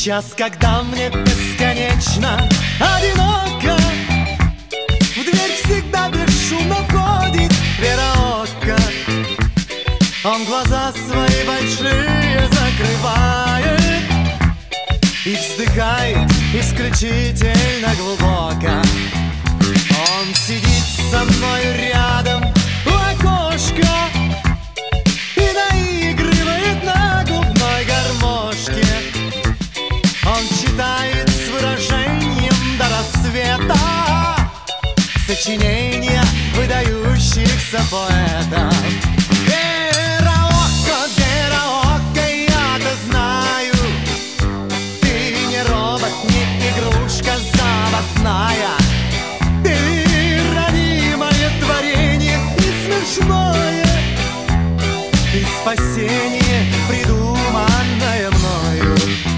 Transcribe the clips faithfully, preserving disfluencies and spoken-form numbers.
час, когда мне бесконечно одиноко, в дверь всегда бесшумно входит Вераока. Он глаза свои большие закрывает и вздыхает исключительно глубоко. Он сидит со мною рядом у окошка и наигрывает на губной гармошке. Он читает с выражением до рассвета сочинения выдающихся поэтов. Вераока, Вераока, я-то знаю, ты не робот, не игрушка заводная. Ты ранимое творение и смешное, ты спасение, придуманное мною.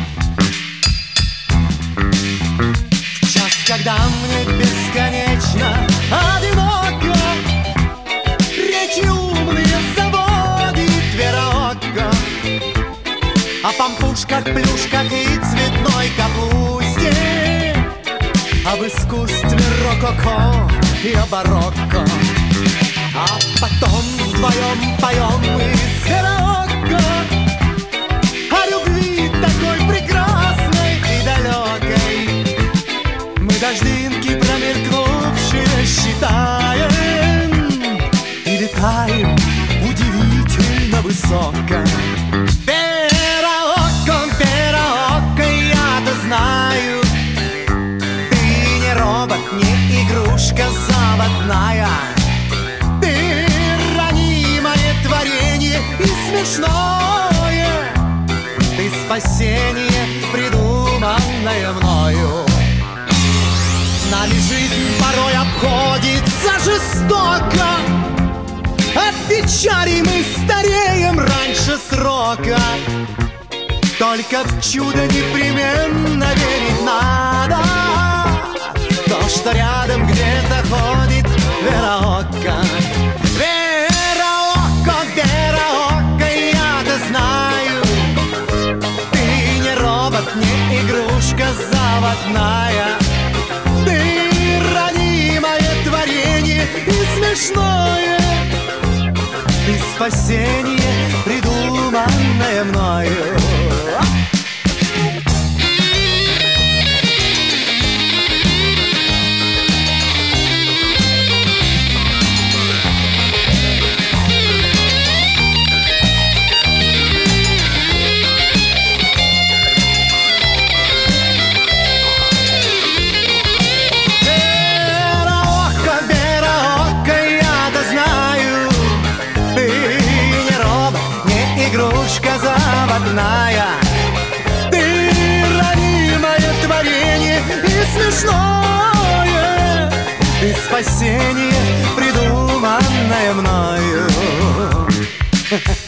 В час, когда мне бесконечно одиноко, речи умные заводит Вераока о пампушках, плюшках и цветной капусте, об искусстве рококо и о барокко. А потом вдвоем поем мы с Вераока о любви такой прекрасной и далекой. Мы дождинки промелькнувшие считаем и летаем удивительно высоко. Вераока, Вераока, я-то знаю, ты не робот, не игрушка заводная. Ты ранимое творение и смешное, ты спасение, придуманное мною. С нами жизнь порой обходится жестоко, от печали мы стареем раньше срока. Только в чудо непременно верить надо, то, что рядом где-то ходит Вераока. Вераока, Вераока, я-то знаю, ты не робот, не игрушка заводная. Ты ранимое творение и смешное, ты спасение, придуманное мною. Игрушка заводная, ты ранимое творение и смешное, ты спасение, придуманное мною.